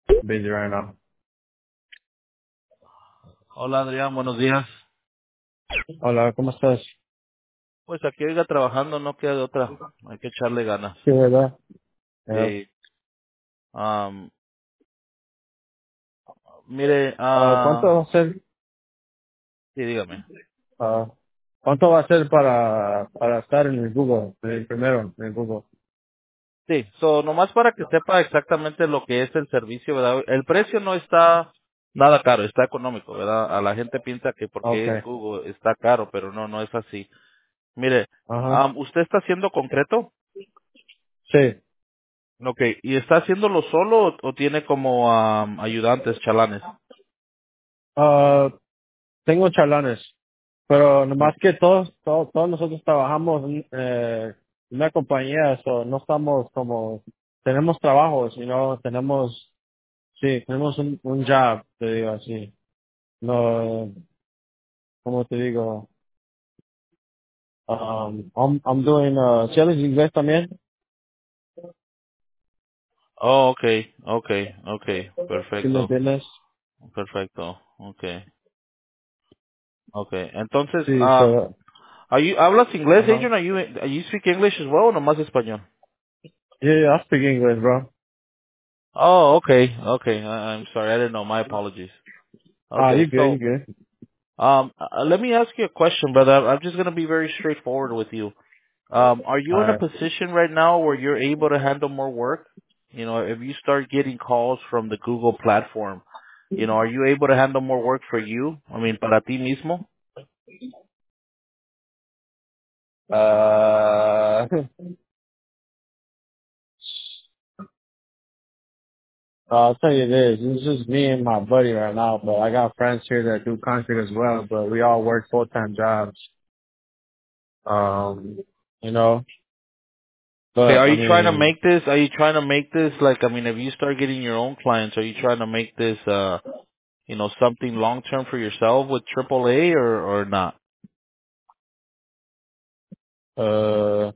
Busy right now. Hola Adrián, buenos días. Hola, ¿cómo estás? Pues aquí oiga trabajando, no queda de otra. Hay que echarle ganas. Sí, ¿verdad? Sí. Am, mire, ¿Cuánto va a ser? sí, dígame. ah, ¿Cuánto va a ser para estar en el Google? El primero, en el Google. Sí, nomás para que sepa exactamente lo que es el servicio, ¿verdad? El precio no está nada caro, está económico, ¿verdad? A la gente piensa que porque es Okay. Google está caro, pero no, no es así. Mire, Ajá. ¿usted está haciendo concreto? Sí. Ok, ¿y está haciéndolo solo o tiene como ayudantes, chalanes? Ah, Tengo chalanes, pero nomás que todos nosotros trabajamos en una compañía, no estamos como, tenemos trabajos, tenemos un job, te digo así. No, como te digo, I'm doing, ¿sí hablas inglés también? Oh, okay, okay, okay, ¿Sí me perfecto, entiendes? perfecto, okay, okay. Entonces, Sí, ¿hablas inglés, ajá. Adrian? Are you speak English as well o nomás español? Yeah, I speak English, bro. Oh, okay, okay. I'm sorry, I didn't know. My apologies. You Okay, good, you so, good. let me ask you a question, brother. I'm just gonna be very straightforward with you. Are you in a Alright. position right now where you're able to handle more work? You know, if you start getting calls from the Google platform, are you able to handle more work for you? I mean, para ti mismo? Uh, I'll tell you this, it's just me and my buddy right now, but I got friends here that do concrete as well, but we all work full-time jobs. Um, you know, Okay, but are I you trying to mean, make this? Are you trying to make this like? I mean, if you start getting your own clients, are you trying to make this, something long term for yourself with AAA or not? uh,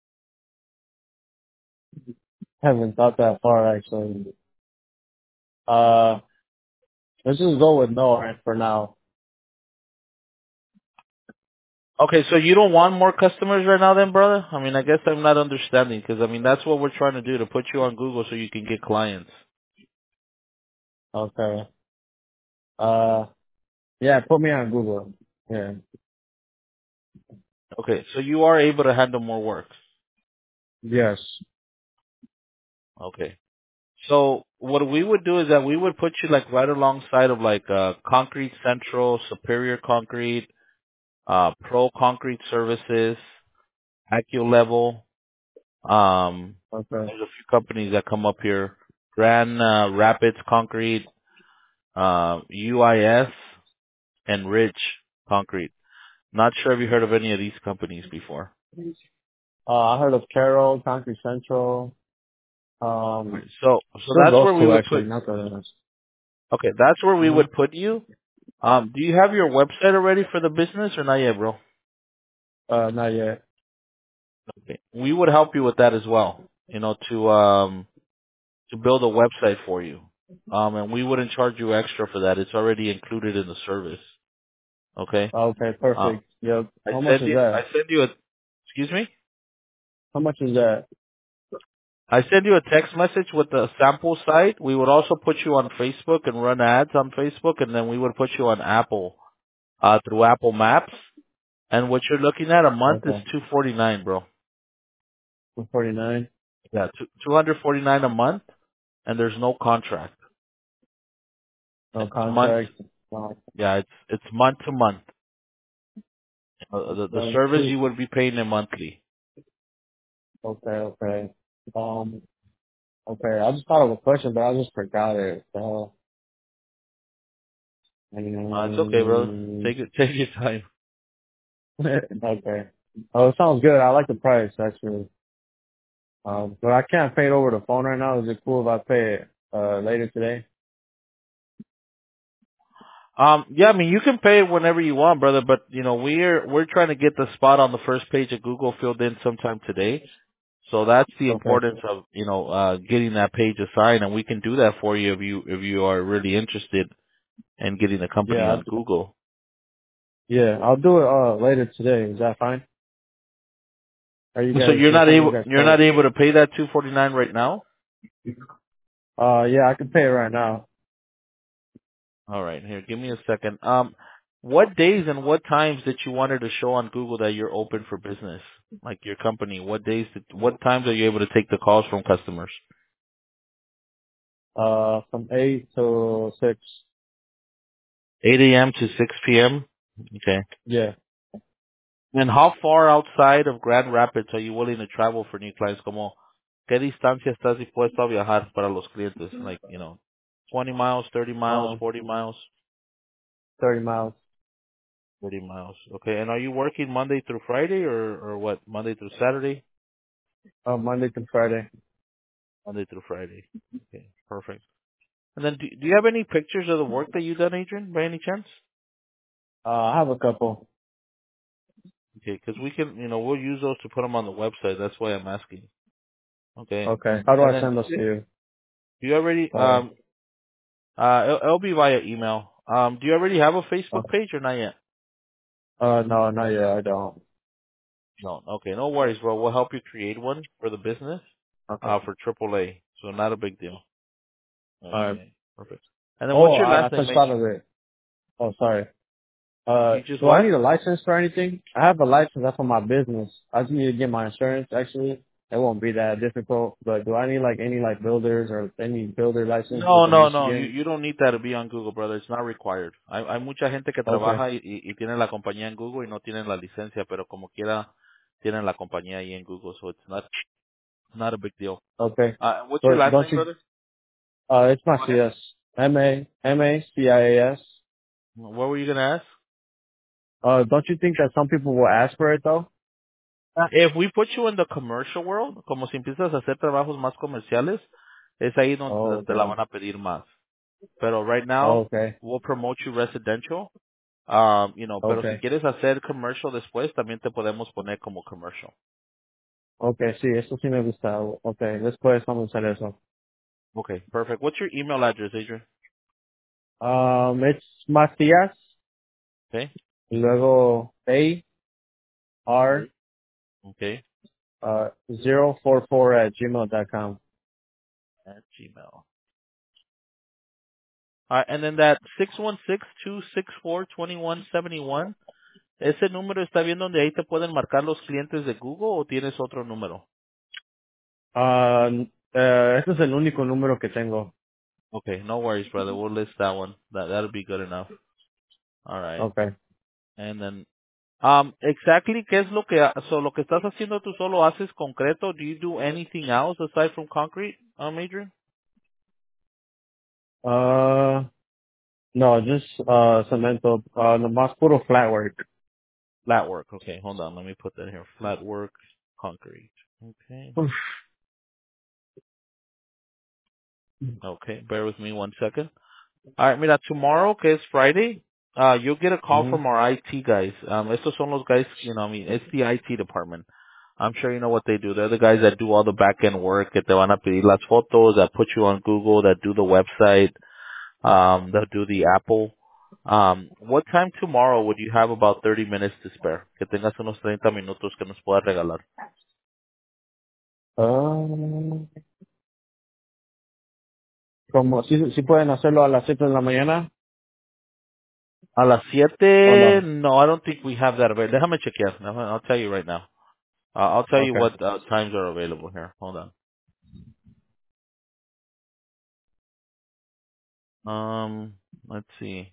haven't thought that far actually. Uh, let's just go with no right for now. Okay, so you don't want more customers right now, then, brother? I mean, I guess I'm not understanding because I mean that's what we're trying to do to put you on Google so you can get clients. Okay. Uh, yeah, put me on Google. Yeah. Okay, so you are able to handle more work. Yes. Okay. So what we would do is that we would put you like right alongside of like Concrete Central, Superior Concrete, Pro Concrete Services, AccuLevel. Okay. There's a few companies that come up here. Grand Rapids Concrete, UIS, and Ridge Concrete. Not sure if you heard of any of these companies before. I heard of Carroll, Concrete Central. Right. Um, So still that's those where we two would actually, put. not the others. Okay, that's where we Mm-hmm. would put you. Do you have your website already for the business or not yet, bro? Not yet. Okay. We would help you with that as well. To build a website for you. And we wouldn't charge you extra for that. It's already included in the service. Okay. Okay, Uh, perfect. Yep. I How much send is you. I that? send you a. Excuse me. How much is that? I send you a text message with the sample site. We would also put you on Facebook and run ads on Facebook, and then we would put you on Apple through Apple Maps. And what you're looking at a month is Okay. $249, bro. 249. Yeah, 249 a month, and there's no contract. No It's month. contract. Wow. Yeah, it's month to month. The service Two. you would be paying it monthly. Okay, okay. Um, okay. I just thought of a question, but I just forgot it. So, It's okay, bro. um, Take your time. okay. Oh, it sounds good. I like the price actually. But I can't pay it over the phone right now. Is it cool if I pay it later today? Yeah, I mean you can pay it whenever you want, brother. But we're trying to get the spot on the first page of Google filled in sometime today. So that's the Okay. importance of, getting that page assigned, and we can do that for you if you are really interested in getting the company Yeah. on Google. Yeah. I'll do it later today. Is that fine? Are you So guys? What time you guys you're close? not able to pay that $249 right now? Yeah, I can pay it right now. All right, here, give me a second. What days and what times that you wanted to show on Google that you're open for business, like your company? What times are you able to take the calls from customers? From 8 to 6. 8 a.m. to 6 p.m. Okay. Yeah. And how far outside of Grand Rapids are you willing to travel for new clients? Como, ¿qué distancia estás dispuesto a viajar para los clientes? Like, 20 miles, 30 miles, Um, 40 miles, 30 miles. 30 miles. Okay. And are you working Monday through Friday or what? Monday through Saturday? Monday to Friday. Monday through Friday. Okay. Perfect. And then do you have any pictures of the work that you've done, Adrian, by any chance? I have a couple. Okay. Because we can, we'll use those to put them on the website. That's why I'm asking. Okay. Okay. How do And I then send those to you? do you already, Sorry. it'll be via email. Do you already have a Uh, Facebook page or not yet? no, not yet. I don't. No. Okay, no worries, bro. We'll help you create one for the business, Okay. for AAA. So not a big deal. Alright. Okay, perfect. And then Oh, what's your I last name, just thought Adrian? of it. Oh, sorry. You just Do I what? need a license for anything? I have a license. That's for my business. I just need to get my insurance. Actually, it won't be that difficult. But do I need any builders or any builder license No, within no, no. Michigan? You don't need that to be on Google, brother. It's not required. Hay mucha gente que Okay. trabaja y tiene la compañía en Google y no tienen la licencia, pero como quiera tienen la compañía ahí en Google, so it's not a big deal. Okay. What's your But last don't name, you? brother? It's my Go ahead. CS. MACIAS. What were you gonna ask? Don't you think that some people will ask for it though? If we put you in the commercial world, como si empiezas a hacer trabajos más comerciales, es ahí Oh, donde te la okay. van a pedir más. Pero right Oh, now, okay. we'll promote you residential. Pero si Okay. quieres hacer commercial después, también te podemos poner como commercial. Okay, sí, eso sí me gusta. Okay, después vamos a hacer eso. Okay, perfect. What's your email address, Adrian? It's Matías, Okay. y luego AR, Okay. 044 at gmail.com. At Gmail. All right, and then that 616-264-2171, ¿ese número está bien donde ahí te pueden marcar los clientes de Google o tienes otro número? Este es el único número que tengo. Okay, no worries, brother. We'll list that one. That'll be good enough. All right. Okay. And then, exactly, ¿qué es lo que, lo que estás haciendo tú solo haces concreto? Do you do anything else aside from concrete, Adrian? No, just, cemento, nomás puro flat work. Flat work. Okay, hold on. Let me put that here. Flat work, concrete. Okay. Oof. Okay, bear with me one second. All right, mira, tomorrow, que es Friday, you'll get a call Mhm. from our IT guys. Estos son los guys, it's the IT department. I'm sure you know what they do. They're the guys that do all the back end work, que te van a pedir las fotos, that put you on Google, that do the website, that do the Apple. What time tomorrow would you have about 30 minutes to spare? Que tengas unos 30 minutos que nos puedas regalar. Ah, como si pueden hacerlo a las 7 de la mañana A las o 7, no. no, I don't think we have that available. Déjame chequear. I'll tell you right now. I'll tell you Okay. what times are available here. Hold on. Let's see.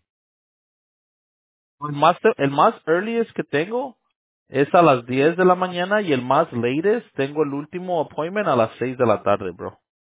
El más earliest que tengo es a las 10 de la mañana y el más latest tengo el último appointment a las 6 de la tarde, bro.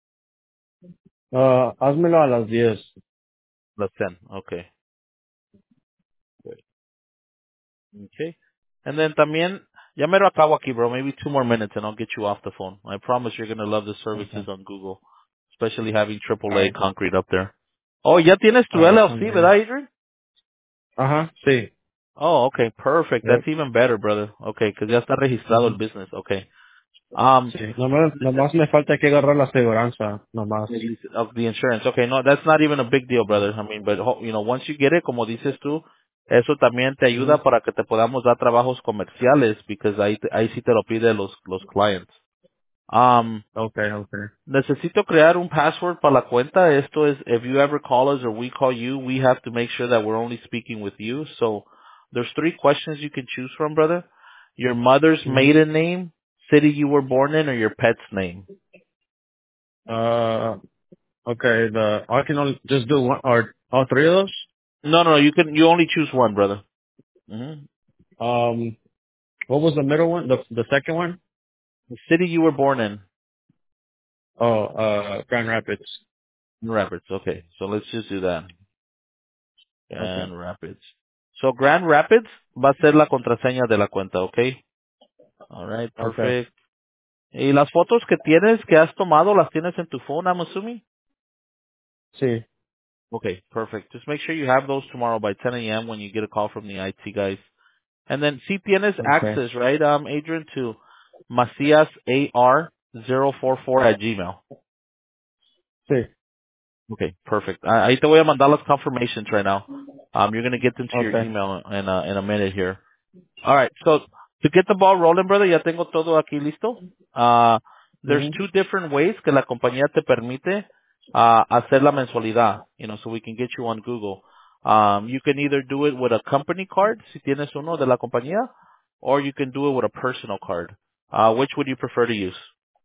Házmelo a las 10. Las 10. Okay. Good. Okay. And then también, ya me lo acabo aquí, bro. Maybe 2 more minutes and I'll get you off the phone. I promise you're going to love the services Okay. on Google, especially having AAA Alright. concrete up there. Oh, ya tienes tu Alright, LLC, son ¿verdad, bien. Adrian? Ajá, sí. Oh, okay, perfect. That's Yep. even better, brother. Okay, 'cause ya está registrado el Mhm. business. Okay. Um, Sí, nomás me falta que agarrar la aseguranza, nomás. of the insurance. Okay, no, that's not even a big deal, brother. I mean, but you know, once you get it, como dices tú, eso también te ayuda Ujú. para que te podamos dar trabajos comerciales, because ahí sí te lo pide los clients. Okay, okay. Necesito crear un password para la cuenta. Esto es, if you ever call us or we call you, we have to make sure that we're only speaking with you. So there's 3 questions you can choose from, brother. Your mother's Mhm. maiden name, city you were born in, or your pet's name. Okay, I can only just do one or all three of those. No, you only choose one, brother. hmm Um, what was the middle one? The second one? The city you were born in. Oh, Grand Rapids. Rapids. Okay, so let's just do that. Okay, Grand Rapids. So Grand Rapids va a ser la contraseña de la cuenta, okay? All right, okay. perfect. ¿Y las fotos que tienes, que has tomado, las tienes en tu phone, I'm assuming? Sí, Okay, perfect. Just make sure you have those tomorrow by 10 a.m. when you get a call from the IT guys. And then si tienes okay. access, right, Adrian, to maciasar044 at Gmail. Sí, Okay, perfect. Ahí te voy a mandar las confirmations right now. You're going to get them to your okay. email in a minute here. All right. So to get the ball rolling, brother, ya tengo todo aquí listo. There's Mhm. 2 different ways que la compañía te permite hacer la mensualidad, so we can get you on Google. You can either do it with a company card, si tienes uno de la compañía, or you can do it with a personal card. Which would you prefer to use?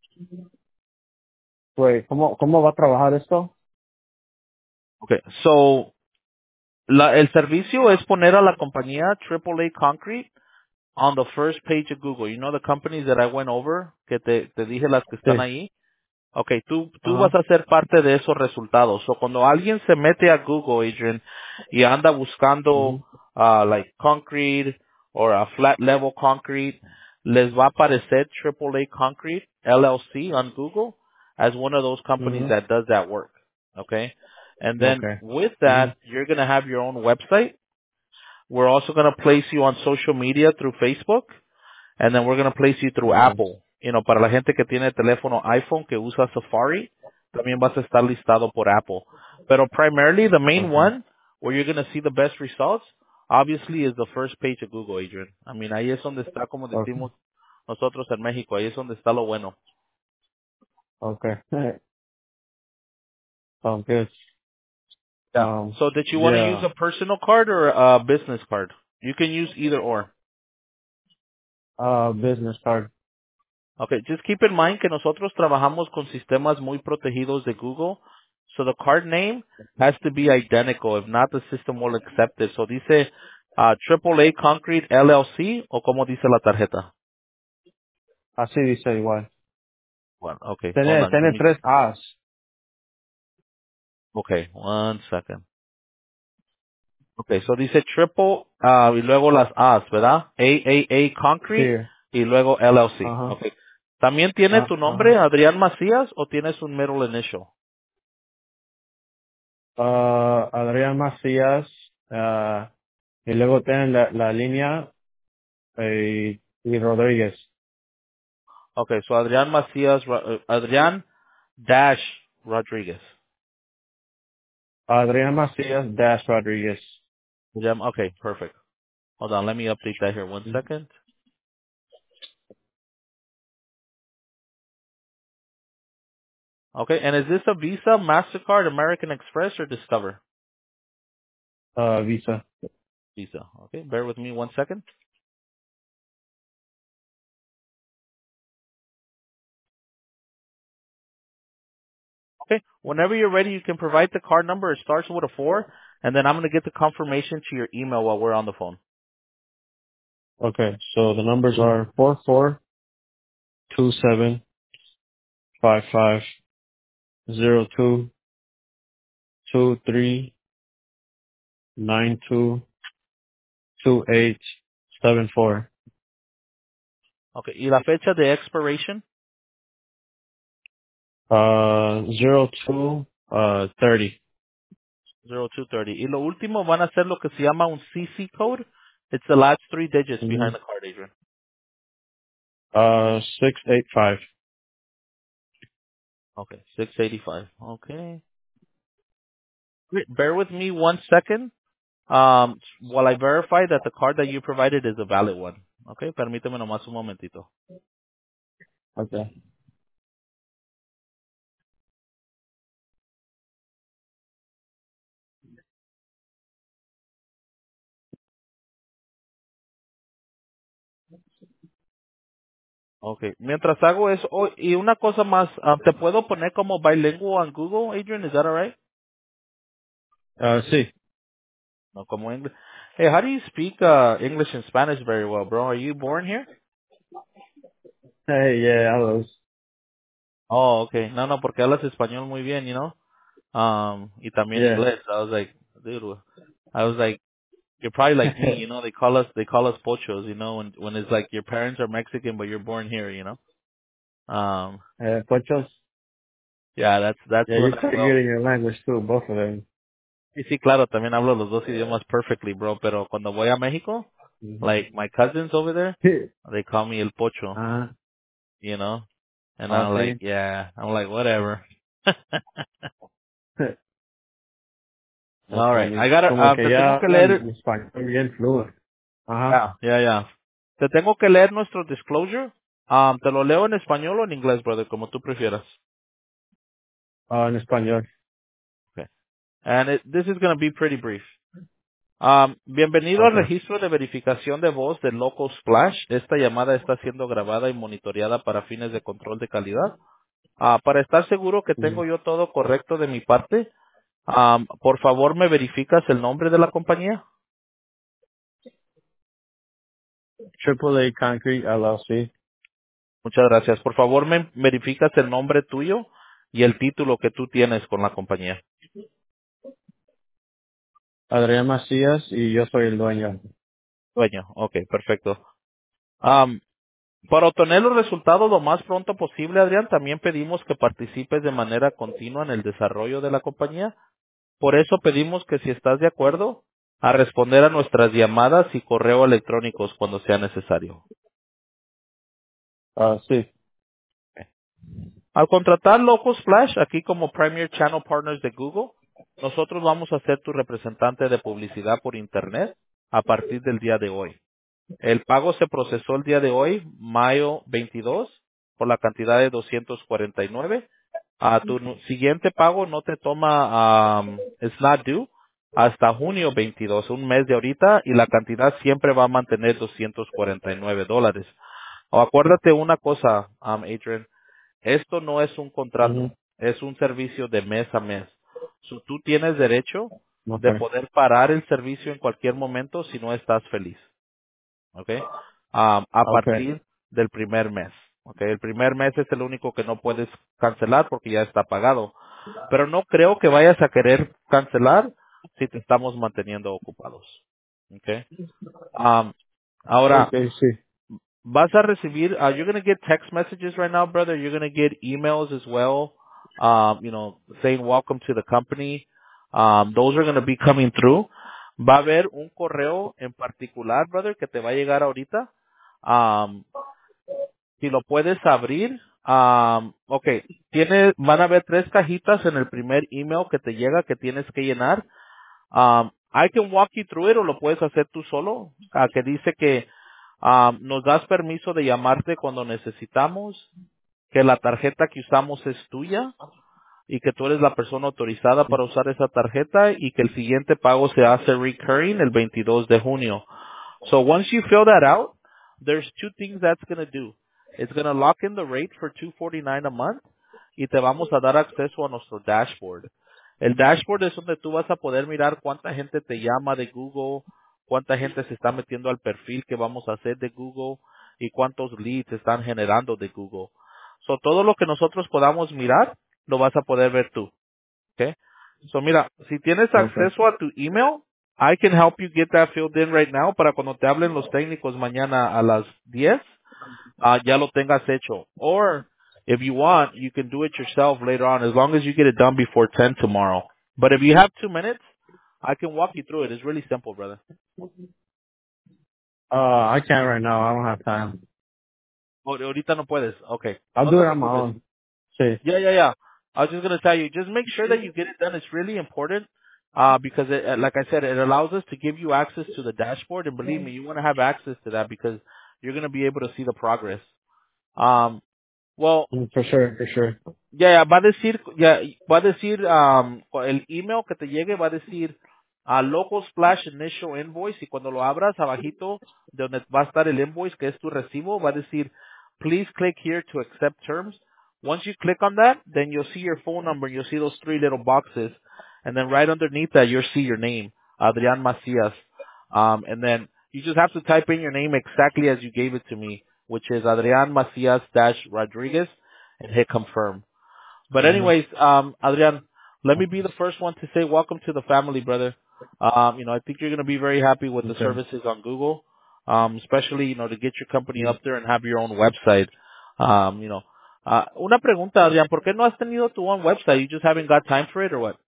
Wait, ¿cómo va a trabajar esto? Okay. So el servicio es poner a la compañía AAA Concrete on the first page of Google. You know the companies that I went over, que te dije las que están Sí. ahí. Okay, tú vas Ajá. a ser parte de esos resultados. O cuando alguien se mete a Google, Adrian, y anda buscando Mhm. like concrete or a flat level concrete, les va a aparecer AAA Concrete LLC on Google as one of those companies Mhm. that does that work. Okay? And then Okay. with Mhm. that, you're going to have your own website. We're also going to place you on social media through Facebook. And then we're going to place you through Okay. Apple. Para la gente que tiene teléfono iPhone que usa Safari, también vas a estar listado por Apple. Pero primarily, the main Okay. one, where you're going to see the best results, obviously is the first page of Google, Adrian. I mean, ahí es donde está, como Okay. decimos nosotros en México, ahí es donde está lo bueno. Okay. Sounds good. Yeah. So did you want to use Yeah. a personal card or a business card? You can use either or. Business card. Okay, just keep in mind que nosotros trabajamos con sistemas muy protegidos de Google. So the card name has to be identical. If not, the system will accept it. So dice AAA Concrete LLC o como dice la tarjeta. Así dice igual. Well, okay, hold on. Tiene tres A's. Okay, one second. Okay, so dice triple y luego las A's, ¿verdad? AAA Sí. Concrete y luego LLC. Ajá. Okay. ¿También tiene tu nombre, Ajá. Adrián Macías, o tienes un middle initial? Adrián Macías. Y luego tienen la línea y Rodríguez. Okay, so Adrián Macías, Adrián Dash Rodriguez. Adrián Macías dash Rodríguez. Okay, perfect. Hold on, let me update that here 1 second. Okay, and is this a Visa, MasterCard, American Express, or Discover? Visa. Visa. Okay, bear with me 1 second. Okay, whenever you're ready, you can provide the card number. It starts with a 4, and then I'm going to get the confirmation to your email while we're on the phone. Okay, so the numbers are 44-275-02-23-92-28-74. Okay, y la fecha de expiration? 02-30. 0230. Y lo último van a hacer lo que se llama un CC code. It's the last 3 digits Mm-hmm. behind the card, Adrian. 685. Okay, 685. Okay. Wait, bear with me 1 second. While I verify that the card that you provided is a valid one. Okay, permíteme nomás un momentito. Okay. Okay, mientras hago eso, oh, y una cosa más, ¿te puedo poner como bilingüe en Google, Adrian? Is that alright? Sí. No, como English. Hey, how do you speak English and Spanish very well, bro? Are you born here? Hey, yeah, I was. Oh, okay. No, no, porque hablas español muy bien, you know? Y también Yeah. inglés. I was like, dude, I was like, you're probably like me, you know? They call us pochos, you know, when it's like your parents are Mexican, but you're born here, you know? Pochos. Yeah, that's Yeah, what you're I pretty know. good in your language too, both of them. Y sí, claro, también hablo los dos idiomas perfectly, bro, pero cuando voy a México, Mm-hmm. like my cousins over there, they call me el pocho, Uh-huh. you know? And Ah, I'm like, sí. yeah, I'm like, whatever. That's All right, I funny. got Como que te tengo ya que leer, hablan español bien fluido. Ajá. ya. Te tengo que leer nuestro disclosure. Te lo leo en español o en inglés, brother, como tú prefieras. En español. Okay. And this is going to be pretty brief. Bienvenido al Okay. registro de verificación de voz de Local Splash. Esta llamada está siendo grabada y monitoreada para fines de control de calidad. Para estar seguro que Mm. tengo yo todo correcto de mi parte, por favor me verificas el nombre de la compañía. Triple A Concrete LLC. Muchas gracias. Por favor me verificas el nombre tuyo y el título que tú tienes con la compañía. Adrián Macías y yo soy el dueño. Dueño. Ok, perfecto. Am, para obtener los resultados lo más pronto posible, Adrián, también pedimos que participes de manera continua en el desarrollo de la compañía. Por eso pedimos que si estás de acuerdo, a responder a nuestras llamadas y correo electrónicos cuando sea necesario. Sí. Al contratar Local Splash, aquí como Premier Channel Partners de Google, nosotros vamos a ser tu representante de publicidad por Internet a partir del día de hoy. El pago se procesó el día de hoy, mayo 22, por la cantidad de 249. Siguiente pago no te toma, it's not due, hasta junio 22, un mes de ahorita, y la cantidad siempre va a mantener $249. O acuérdate una cosa, Adrian, esto no es un contrato, Ujú. es un servicio de mes a mes. Tú tienes derecho de Okay. poder parar el servicio en cualquier momento si no estás feliz. ¿Ok? A Okay. partir del primer mes. ¿Ok? El primer mes es el único que no puedes cancelar porque ya está pagado. Pero no creo que vayas a querer cancelar si te estamos manteniendo ocupados. ¿Ok? Ahora, Okay, sí. vas a recibir, you're going to get text messages right now, brother. You're going to get emails as well, saying welcome to the company. Those are going to be coming through. Va a haber un correo en particular, brother, que te va a llegar ahorita. Um, si lo puedes abrir, okay, van a haber 3 cajitas en el primer email que te llega que tienes que llenar. I can walk you through it o lo puedes hacer tú solo, que dice que nos das permiso de llamarte cuando necesitamos, que la tarjeta que usamos es tuya y que tú eres la persona autorizada para usar esa tarjeta y que el siguiente pago se hace recurring el 22 de junio. So once you fill that out, there's two things that's going to do. It's going to lock in the rate for $249 a month y te vamos a dar acceso a nuestro dashboard. El dashboard es donde tú vas a poder mirar cuánta gente te llama de Google, cuánta gente se está metiendo al perfil que vamos a hacer de Google y cuántos leads están generando de Google. So todo lo que nosotros podamos mirar, lo vas a poder ver tú. Okay. So mira, si tienes Okay. acceso a tu email, I can help you get that filled in right now para cuando te hablen los técnicos mañana a las 10, ya lo tengas hecho. Or if you want, you can do it yourself later on as long as you get it done before 10 tomorrow. But if you have 2 minutes, I can walk you through it. It's really simple, brother. I can't right now. I don't have time. Ahorita no puedes. Okay. I'll No do te it on my preocupes. own. Sí. Yeah. I was just gonna tell you, just make sure that you get it done. It's really important, because like I said, it allows us to give you access to the dashboard, and believe me, you want to have access to that because you're gonna be able to see the progress. Um, well, For sure, for sure. va a decir, el email que te llegue va a decir local splash initial invoice, y cuando lo abras abajito de donde va a estar el invoice que es tu recibo va a decir please click here to accept terms. Once you click on that, then you'll see your phone number and you'll see those three little boxes, and then right underneath that you'll see your name, Adrian Macias, and then you just have to type in your name exactly as you gave it to me, which is Adrian Macias dash Rodriguez, and hit confirm. But Mhm. anyways, Adrian, let me be the first one to say welcome to the family, brother. I think you're going to be very happy with the Okay. services on Google, especially, to get your company up there and have your own website. Una pregunta, Adrian, ¿por qué no has tenido tu own website? You just haven't got time for it or what?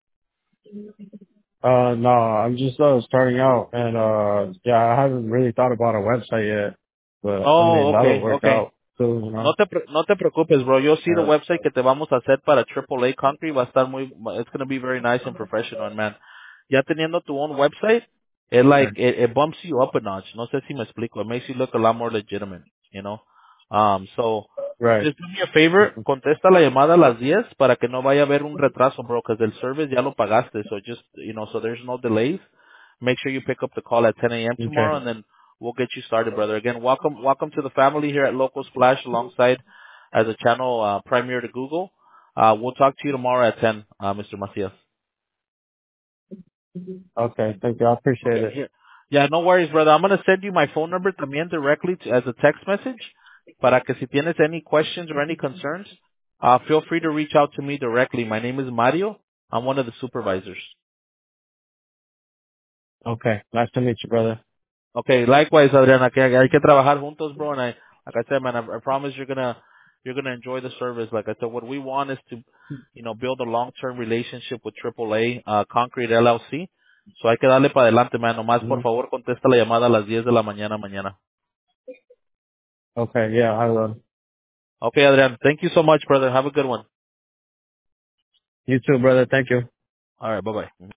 No, I'm just starting out, and yeah, I haven't really thought about a website yet, but I mean Oh, that'll okay, work okay. out soon, you know. No te preocupes, bro. Yo see the Yeah. website que te vamos a hacer para AAA Concrete va a estar it's going to be very nice and professional, man. Ya teniendo tu own website, Okay. it bumps you up a notch. No sé si me explico. It makes you look a lot more legitimate, you know? So, Right. just do me a favor, contesta la llamada a las 10 para que no vaya a haber un retraso, bro, because el service ya lo pagaste. So just, so there's no delays. Make sure you pick up the call at 10 a.m. tomorrow, Okay. and then we'll get you started, brother. Again, welcome to the family here at Local Splash, alongside as a channel premier to Google. We'll talk to you tomorrow at 10, Mr. Macias. Okay. Thank you. I appreciate Okay, it. here. Yeah, no worries, brother. I'm gonna send you my phone number también directly as a text message, para que si tienes any questions or any concerns, feel free to reach out to me directly. My name is Mario. I'm one of the supervisors. Okay. Nice to meet you, brother. Okay, likewise, Adriana. Hay que trabajar juntos, bro. And like I said, man, I promise you're gonna enjoy the service. Like I said, what we want is to, build a long-term relationship with AAA Concrete LLC. So hay que darle para adelante, man. Nomás, por Mhm. favor, contesta la llamada a las 10 de la mañana mañana. Okay. Yeah, I will. Okay, Adrian. Thank you so much, brother. Have a good one. You too, brother. Thank you. All right, bye-bye.